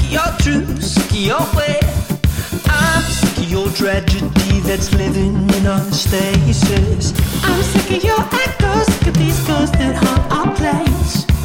your truth, sick of your way. I'm sick of your tragedy that's living in our stasis. I'm sick of your echoes, sick of these ghosts that haunt our place.